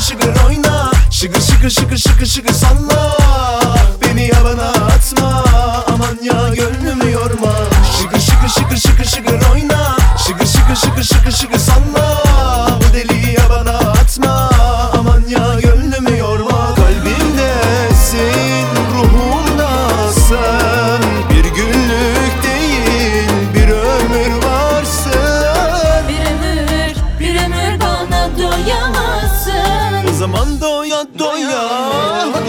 şıkır oyna. Şıkır şıkır şıkır şıkır şıkır salla. Beni yabana atma, aman ya gönlümü yorma. Şıkır şıkır şıkır şıkır şıkır oyna. Şıkır şıkır şıkır şıkır şıkır salla. Bu deliği yabana atma, aman ya gönlümü yorma. Kalbimdesin, ruhumda sen. Bir günlük değil, bir ömür varsın. Bir ömür bana doyamazsın. O zaman doya doya